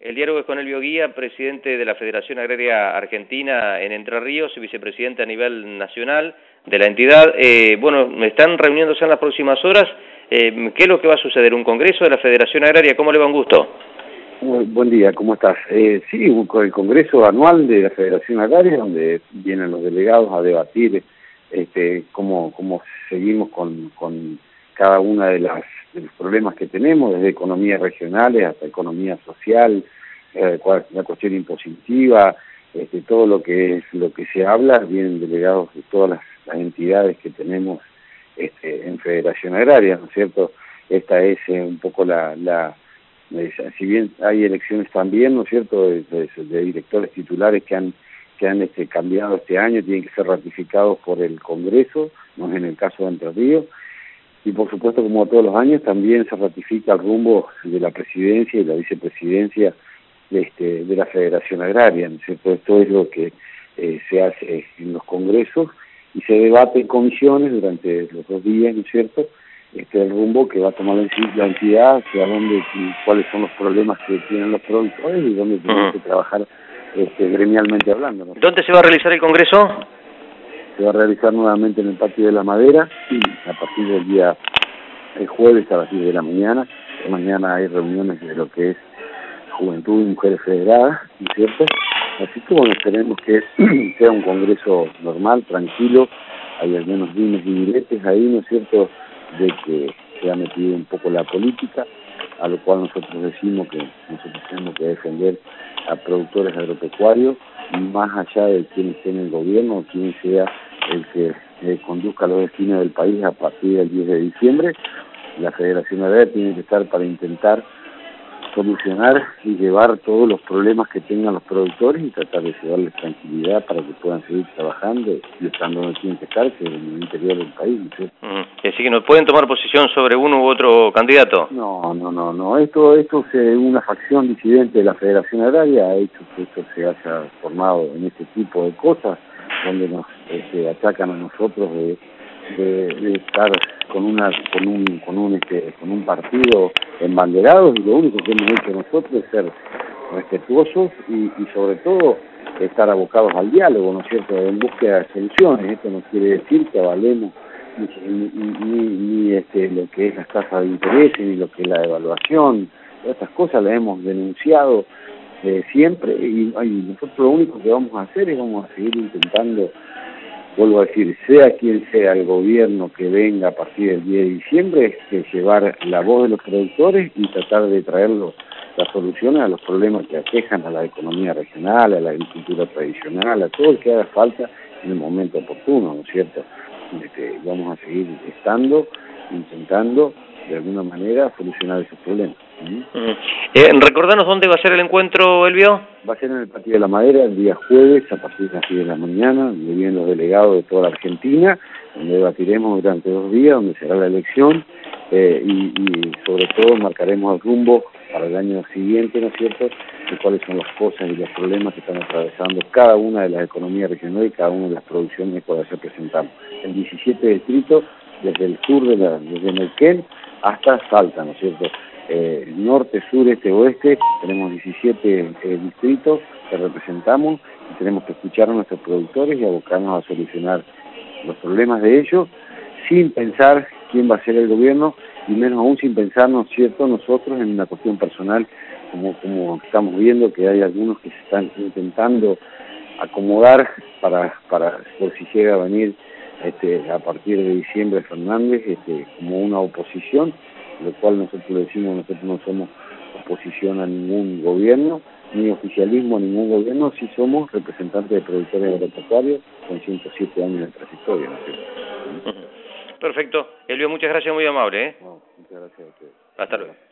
El diálogo es con Elvio Guía, presidente de la Federación Agraria Argentina en Entre Ríos y vicepresidente a nivel nacional de la entidad. Bueno, están reuniéndose en las próximas horas. ¿Qué es lo que va a suceder? ¿Un congreso de la Federación Agraria? ¿Cómo le va? Un gusto. Buen día, ¿cómo estás? Sí, el congreso anual de la Federación Agraria, donde vienen los delegados a debatir cómo seguimos con cada una de los problemas que tenemos, desde economías regionales hasta economía social, la cuestión impositiva, todo lo que se habla, vienen delegados de todas las entidades que tenemos en Federación Agraria, ¿no es cierto? Esta es un poco si bien hay elecciones también, ¿no es cierto?, de directores titulares que han cambiado este año, tienen que ser ratificados por el Congreso, no es en el caso de Entre Ríos, y por supuesto, como todos los años, también se ratifica el rumbo de la presidencia y la vicepresidencia de la Federación Agraria, ¿no es cierto? Esto es lo que se hace en los congresos y se debate en comisiones durante los 2 días, ¿no es cierto?, el rumbo que va a tomar la entidad, hacia dónde, cuáles son los problemas que tienen los productores y dónde tenemos que trabajar gremialmente hablando, ¿no? ¿Dónde se va a realizar el congreso? Se va a realizar nuevamente en el Patio de la Madera, a partir del día jueves a las 10 de la mañana. Mañana hay reuniones de lo que es Juventud y Mujeres Federadas, ¿no es cierto? Así que bueno, esperemos que sea un congreso normal, tranquilo, hay al menos dimes y diretes ahí, ¿no es cierto?, de que se ha metido un poco la política, a lo cual nosotros decimos que nosotros tenemos que defender a productores agropecuarios, más allá de quién esté en el gobierno o quién sea el que conduzca los destinos del país a partir del 10 de diciembre. La Federación Agraria tiene que estar para intentar solucionar y llevar todos los problemas que tengan los productores y tratar de llevarles tranquilidad para que puedan seguir trabajando y estando donde tienen que estar, que es en el interior del país, ¿sí? Así que no pueden tomar posición sobre uno u otro candidato. No. Esto es una facción disidente de la Federación Agraria, ha hecho que esto se haya formado en este tipo de cosas, donde nos atacan a nosotros de estar con un partido embanderados, y lo único que hemos hecho nosotros es ser respetuosos y sobre todo estar abocados al diálogo, ¿no es cierto?, en búsqueda de soluciones. Esto no quiere decir que avalemos ni lo que es las tasas de interés, ni lo que es la evaluación. Todas estas cosas las hemos denunciado siempre, y nosotros lo único que vamos a hacer es vamos a seguir intentando, vuelvo a decir, sea quien sea el gobierno que venga a partir del 10 de diciembre, es llevar la voz de los productores y tratar de traer las soluciones a los problemas que aquejan a la economía regional, a la agricultura tradicional, a todo el que haga falta en el momento oportuno, ¿no es cierto? Vamos a seguir intentando de alguna manera solucionar esos problemas. Recordanos dónde va a ser el encuentro, Elvio. Va a ser en el Patio de la Madera el día jueves a partir de las 10 de la mañana, donde vienen los delegados de toda la Argentina, donde debatiremos durante 2 días, donde será la elección, y sobre todo marcaremos el rumbo para el año siguiente, ¿no es cierto?, de cuáles son las cosas y los problemas que están atravesando cada una de las economías regionales y cada una de las producciones que representamos. En 17 distritos, desde el sur, desde Neuquén hasta Salta, ¿no es cierto?, norte, sur, este, oeste, tenemos 17 distritos que representamos y tenemos que escuchar a nuestros productores y abocarnos a solucionar los problemas de ellos sin pensar quién va a ser el gobierno y menos aún sin pensar, ¿no es cierto?, nosotros en una cuestión personal, como estamos viendo que hay algunos que se están intentando acomodar para por si llega a venir a partir de diciembre Fernández como una oposición, lo cual nosotros le decimos, nosotros no somos oposición a ningún gobierno, ni oficialismo a ningún gobierno, sí somos representantes de productores agropecuarios con 107 años de trayectoria, ¿no es cierto? Perfecto. Elvio, muchas gracias, muy amable. No, muchas gracias a ustedes. Hasta luego.